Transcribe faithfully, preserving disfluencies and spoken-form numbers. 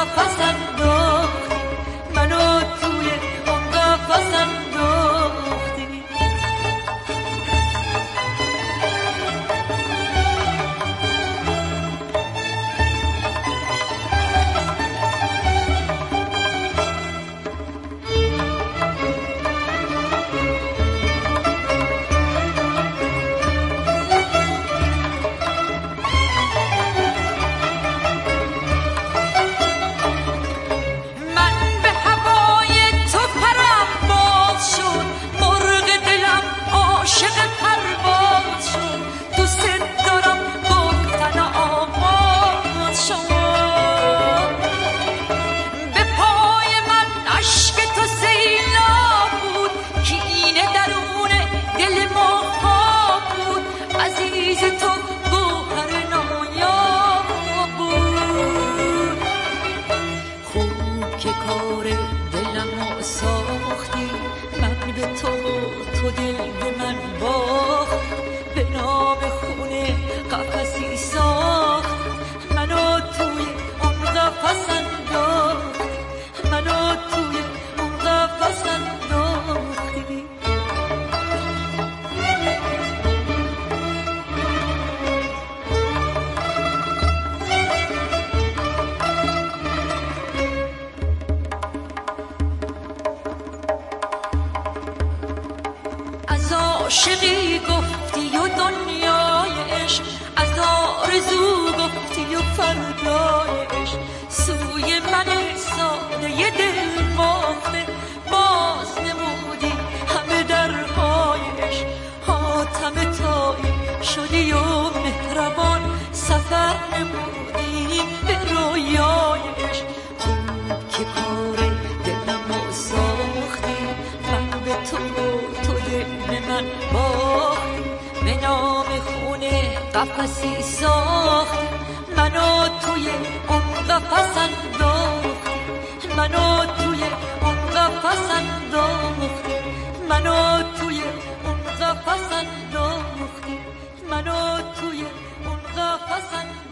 قفس انداختی، منو توی اون قفس انداختی. تو دل به من باخت، به نام خونه قفسی ساخت، منو توی اون قفس انداخت، منو توی اون قفس انداختی. عاشقی گفتی و دنیای عشق، از آرزو گفتی و فردای عشق، سوی من ساده ی دل باخته باز نمودی همه درهای عشق. حاتم طایی شدی و مهربان سفر نمودی به رویای عشق. خوب که کار دلمو ساختی، من به تو تو دل به من باختی، به نام خونه قفسی ساختی، منو توی اون قفس انداختی، منو توی اون قفس انداختی، منو توی اون قفس انداختی، منو توی اون قفس انداختی.